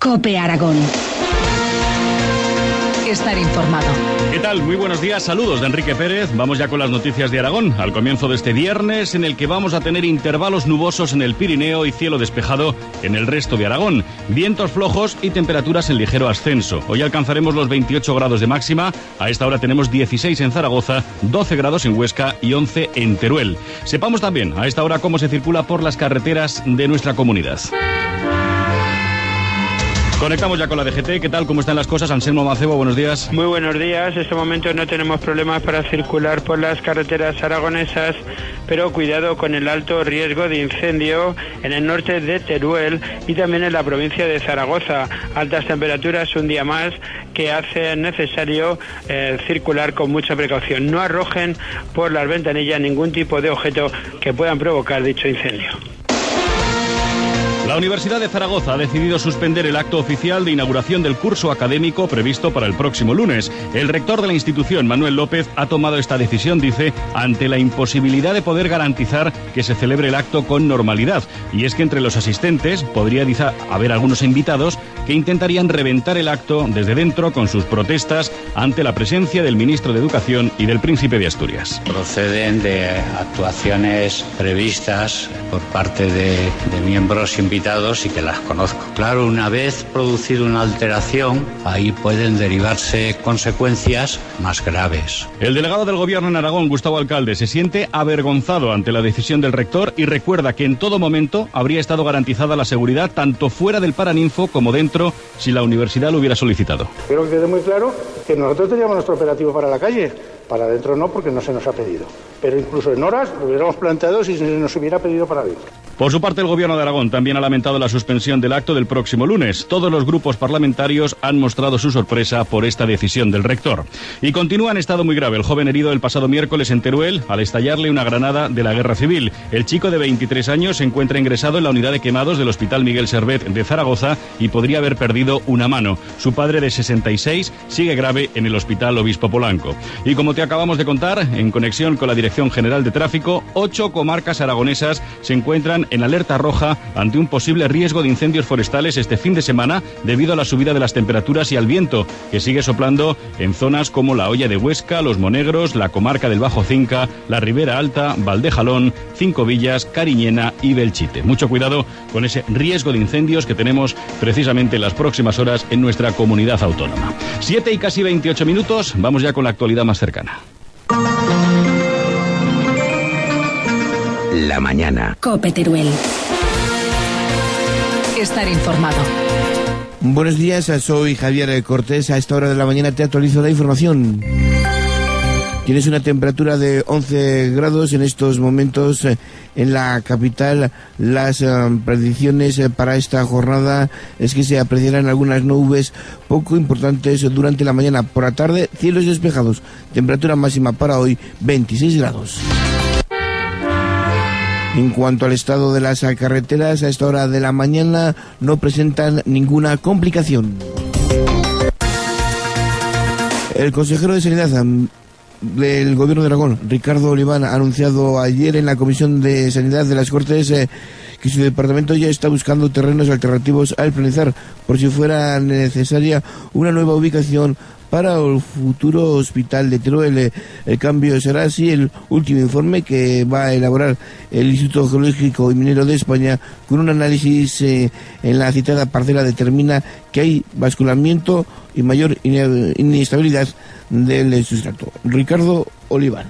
COPE Aragón. Estar informado. ¿Qué tal? Muy buenos días, saludos de Enrique Pérez. Vamos ya con las noticias de Aragón, al comienzo de este viernes, en el que vamos a tener intervalos nubosos en el Pirineo y cielo despejado en el resto de Aragón. Vientos flojos y temperaturas en ligero ascenso. Hoy alcanzaremos los 28 grados de máxima. A esta hora tenemos 16 en Zaragoza, 12 grados en Huesca y 11 en Teruel. Sepamos también a esta hora cómo se circula por las carreteras de nuestra comunidad. Conectamos ya con la DGT. ¿Qué tal? ¿Cómo están las cosas? Anselmo Mancebo, buenos días. Muy buenos días. En este momento no tenemos problemas para circular por las carreteras aragonesas, pero cuidado con el alto riesgo de incendio en el norte de Teruel y también en la provincia de Zaragoza. Altas temperaturas un día más que hacen necesario circular con mucha precaución. No arrojen por las ventanillas ningún tipo de objeto que puedan provocar dicho incendio. La Universidad de Zaragoza ha decidido suspender el acto oficial de inauguración del curso académico previsto para el próximo lunes. El rector de la institución, Manuel López, ha tomado esta decisión, dice, ante la imposibilidad de poder garantizar que se celebre el acto con normalidad. Y es que entre los asistentes podría haber algunos invitados que intentarían reventar el acto desde dentro con sus protestas ante la presencia del ministro de Educación y del príncipe de Asturias. Proceden de actuaciones previstas por parte de miembros invitados y que las conozco. Claro, una vez producido una alteración, ahí pueden derivarse consecuencias más graves. El delegado del Gobierno en Aragón, Gustavo Alcalde, se siente avergonzado ante la decisión del rector y recuerda que en todo momento habría estado garantizada la seguridad tanto fuera del Paraninfo como dentro si la universidad lo hubiera solicitado. Quiero que quede muy claro que nosotros teníamos nuestro operativo para la calle, para adentro no, porque no se nos ha pedido. Pero incluso en horas lo hubiéramos planteado si se nos hubiera pedido para adentro. Por su parte, el Gobierno de Aragón también ha lamentado la suspensión del acto del próximo lunes. Todos los grupos parlamentarios han mostrado su sorpresa por esta decisión del rector. Y continúa en estado muy grave el joven herido el pasado miércoles en Teruel al estallarle una granada de la Guerra Civil. El chico de 23 años se encuentra ingresado en la unidad de quemados del Hospital Miguel Servet de Zaragoza y podría haber perdido una mano. Su padre, de 66, sigue grave en el Hospital Obispo Polanco. Y como te acabamos de contar, en conexión con la Dirección General de Tráfico, 8 comarcas aragonesas se encuentran en alerta roja ante un posible riesgo de incendios forestales este fin de semana debido a la subida de las temperaturas y al viento que sigue soplando en zonas como la Hoya de Huesca, Los Monegros, la comarca del Bajo Cinca, la Ribera Alta, Valdejalón, Cinco Villas, Cariñena y Belchite. Mucho cuidado con ese riesgo de incendios que tenemos precisamente en las próximas horas en nuestra comunidad autónoma. 7 y casi 28 minutos, vamos ya con la actualidad más cercana. La mañana. COPE Teruel. Estar informado. Buenos días, soy Javier Cortés. A esta hora de la mañana te actualizo la información. Tienes una temperatura de 11 grados en estos momentos en la capital. Las predicciones para esta jornada es que se apreciarán algunas nubes poco importantes durante la mañana. Por la tarde, cielos despejados. Temperatura máxima para hoy, 26 grados. En cuanto al estado de las carreteras, a esta hora de la mañana no presentan ninguna complicación. El consejero de Sanidad del Gobierno de Aragón, Ricardo Oliván, ha anunciado ayer en la Comisión de Sanidad de las Cortes que su departamento ya está buscando terrenos alternativos al planizar por si fuera necesaria una nueva ubicación para el futuro hospital de Teruel. El cambio será así el último informe que va a elaborar el Instituto Geológico y Minero de España. Con un análisis en la citada parcela determina que hay basculamiento y mayor inestabilidad del sustrato. Ricardo Oliván.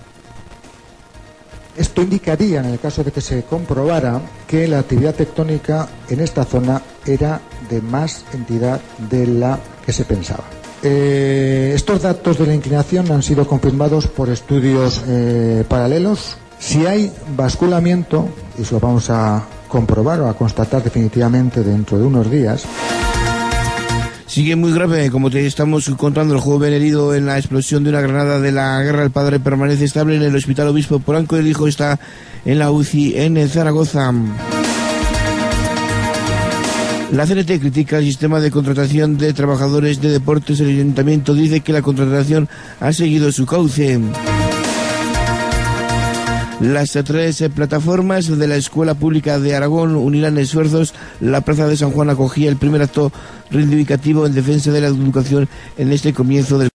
Esto indicaría, en el caso de que se comprobara, que la actividad tectónica en esta zona era de más entidad de la que se pensaba. Estos datos de la inclinación han sido confirmados por estudios paralelos. Si hay basculamiento, y eso lo vamos a comprobar o a constatar definitivamente dentro de unos días. Sigue muy grave, como te estamos contando, el joven herido en la explosión de una granada de la guerra. El padre permanece estable en el Hospital Obispo Polanco y el hijo está en la UCI en Zaragoza. La CNT critica el sistema de contratación de trabajadores de deportes. El ayuntamiento dice que la contratación ha seguido su cauce. Las tres plataformas de la Escuela Pública de Aragón unirán esfuerzos. La Plaza de San Juan acogía el primer acto reivindicativo en defensa de la educación en este comienzo del